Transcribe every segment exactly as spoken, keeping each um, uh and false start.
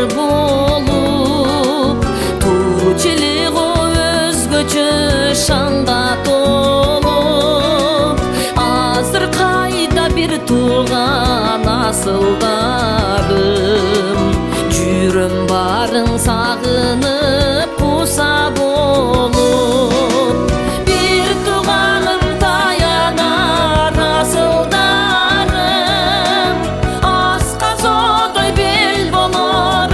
болуп, туучилиго өзгөчө шанга толуп, азыр кайда бир туулган асылдарым, жүрөм барың сагынып куса болуп, бир тууганым таянар асылдарым, асказоодой бел болор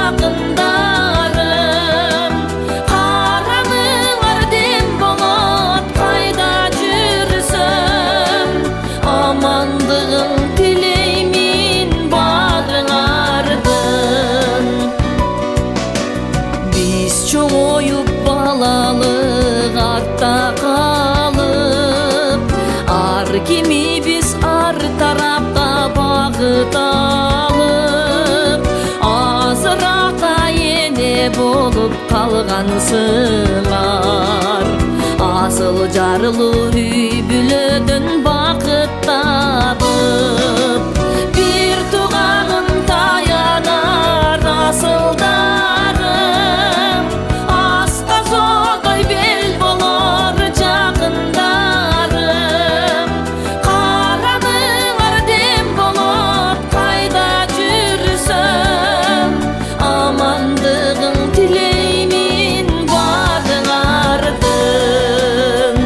жакындарым, караңыңар дем болот кайда жүрсөм, амандыгын тилеймин баарыңардын. Биз чоңоюп балалык артта калып, ар кимибиз ар тарапка багыт алып, азыраак эне болуп калгансыңар, асыл жарлуу үй бүлөдөн бакыт табып, бир тууганым таянар асылдарым, асказоодой бел болор жакындарым, караңыңар дем болот кайда жүрсөм, амандыгын тилеймин баарыңардын.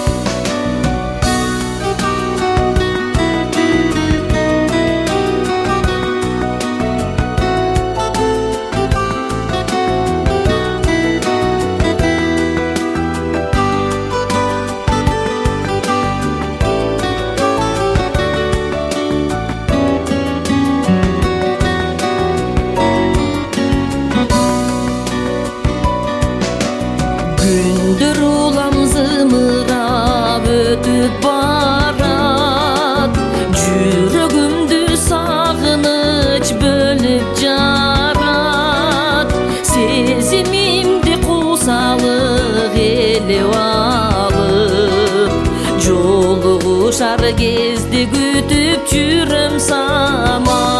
Күндөр улам зымырап өтүп барат, жүрөгүмдү сагыныч бөлүп жарат, сезимимди куусалык элеп алып, жолугушар кезде күтүп жүрөм самал.